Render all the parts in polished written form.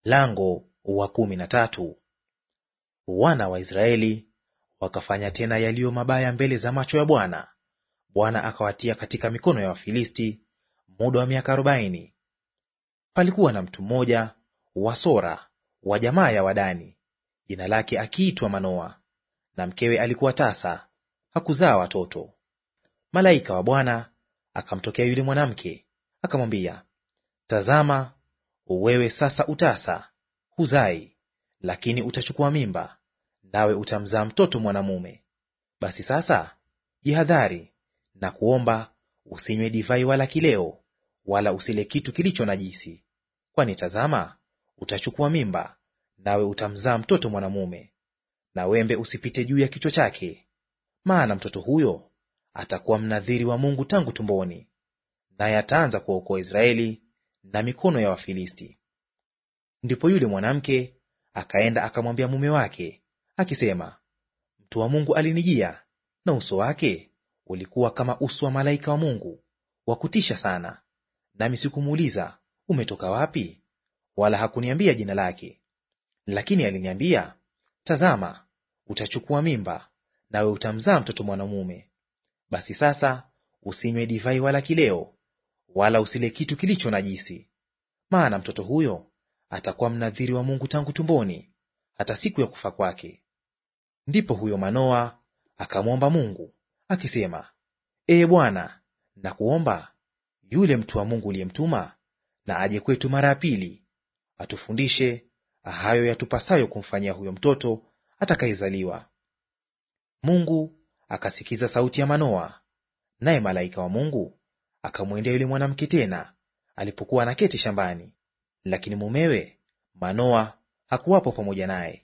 Lango wa 13. Wana wa Israeli wakafanya tena yaliyo mabaya mbele za macho ya Bwana. Bwana akawatia katika mikono ya Wafilisti muda wa miaka 40. Palikuwa na mtu mmoja wa Sora wa jamaa ya Wadani, jina lake akiitwa Manoa, na mkewe alikuwa tasa, hakuzaa watoto. Malaika wa Bwana akamtokea yule mwanamke, akamwambia, tazama, wewe sasa utasa, huzai, lakini utachukua mimba, nawe utamzaa mtoto mwanamume. Basi sasa jihadhari na kuomba, usinywe divai wala kileo, wala usile kitu kilicho najisi, kwani tazama, utachukua mimba, nawe utamzaa mtoto mwanamume. Na wembe usipite juu ya kichwa chake, maana mtoto huyo atakuwa mnadhiri wa Mungu tangu tumboni, naye ataanza kuwaokoa Israeli na mikono ya Wafilisti. Ndipo yule mwanamke akaenda akamwambia mume wake akisema, mtu wa Mungu alinijia, na uso wake ulikuwa kama uso wa malaika wa Mungu wa kutisha sana, nami sikumuuliza umetoka wapi, wala hakuniambia jina lake. Lakini aliniambia, tazama, utachukua mimba, nawe utamzaa mtoto mwanamume. Basi sasa usinywe divai wala kileo, wala usile kitu kilicho najisi, maana mtoto huyo atakuwa mnadhiri wa Mungu tangu tumboni, hata siku ya kufa kwake. Ndipo huyo Manoa akamwomba Mungu akisema, Ee Bwana, nakuomba yule mtu wa Mungu uliyemtuma na aje kwetu mara ya pili, atufundishe hayo yatupasayo kumfanyia huyo mtoto atakayezaliwa. Mungu akasikiza sauti ya Manoa, naye malaika wa Mungu akamwendea yule mwanamke tena alipokuwa anaketi shambani, lakini mumewe Manoa hakuwapo pamoja naye.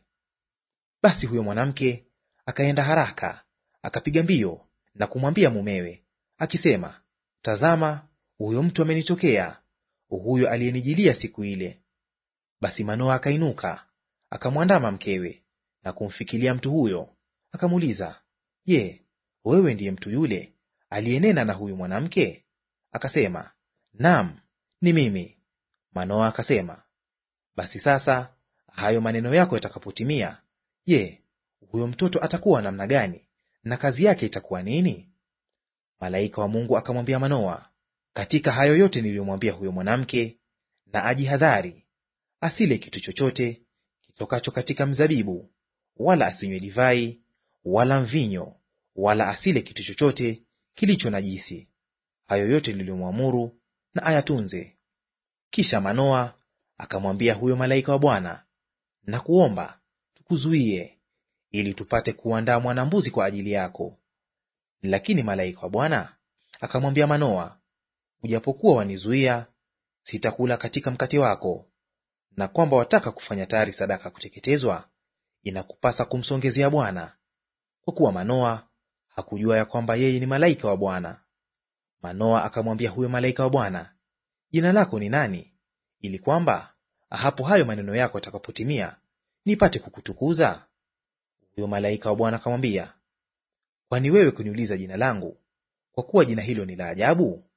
Basi huyo mwanamke akaenda haraka, akapiga mbio na kumwambia mumewe akisema, tazama, huyo mtu amenitokea, huyo aliyenijilia siku ile. Basi Manoa akainuka akamwandama mkewe na kumfikilia mtu huyo, akamuuliza, Je, wewe ndiye mtu yule aliyenena na huyu mwanamke? Akasema, Naam, ni mimi. Manoa akasema, basi sasa hayo maneno yako yatakapotimia, je, huyo mtoto atakuwa namna gani, na kazi yake itakuwa nini? Malaika wa Mungu akamwambia Manoa, katika hayo yote niliyomwambia huyo mwanamke, na ajihadhari, asile kitu chochote kitokacho katika mzabibu, wala asinywe divai wala mvinyo, wala asile kitu chochote kilicho najisi. Hayo yote niliyomwamuru na ayatunze. Kisha Manoa akamwambia huyo malaika wa Bwana, na kuomba tukuzuie, ili tupate kuandaa mwana-mbuzi kwa ajili yako. Lakini malaika wa Bwana akamwambia Manoa, ujapokuwa wanizuia, sitakula katika mkate wako, na kwamba wataka kufanya tayari sadaka ya kuteketezwa, inakupasa kumsongezea Bwana. Kwa kuwa Manoa hakujua ya kwamba yeye ni malaika wa Bwana. Manoa akamwambia huyo malaika wa Bwana, jina lako ni nani, ili kwamba hapo hayo maneno yako yatakapotimia nipate kukutukuza? Huyo malaika wa Bwana akamwambia, kwani wewe kuniuliza jina langu, kwa kuwa jina hilo ni la ajabu?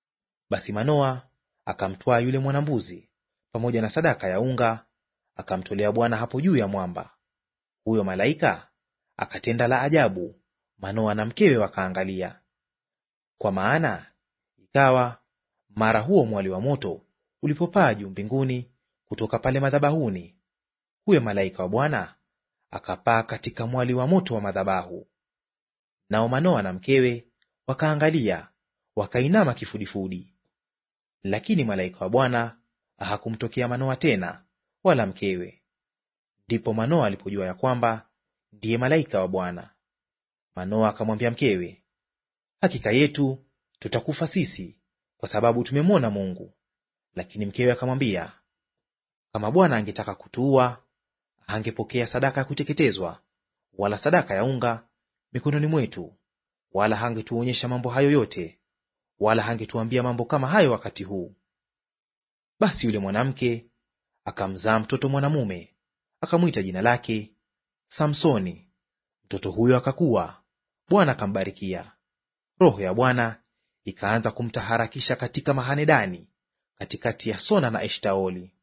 Basi Manoa akamtwaa yule mwana-mbuzi pamoja na sadaka ya unga, akamtolea Bwana hapo juu ya mwamba. Huyo malaika akatenda la ajabu, Manoa na mkewe wakaangalia. Kwa maana ikawa mara huo mwali wa moto ulipopaa juu mbinguni kutoka pale madhabahuni, huyo malaika wa Bwana akapaa katika mwali wa moto wa madhabahu. Nao Manoa na mkewe wakaangalia, wakainama kifudifudi. Lakini malaika wa Bwana hakumtokea Manoa tena, wala mkewe. Ndipo Manoa alipojua ya kwamba ndiye malaika wa Bwana. Manoa akamwambia mkewe, hakika yetu tutakufa sisi, kwa sababu tumemwona Mungu. Lakini mkewe akamwambia, kama Bwana angetaka kutuua, hangepokea sadaka ya kuteketezwa wala sadaka ya unga mikononi mwetu, wala hangetuonyesha mambo hayo yote, wala hangetuambia mambo kama hayo wakati huu. Basi yule mwanamke akamzaa mtoto mwanamume, akamwita jina lake Samsoni. Mtoto huyo akakua, Bwana akambarikia. Roho ya Bwana ikaanza kumtaharakisha katika Mahanedani, katikati ya Sona na Eshtaoli.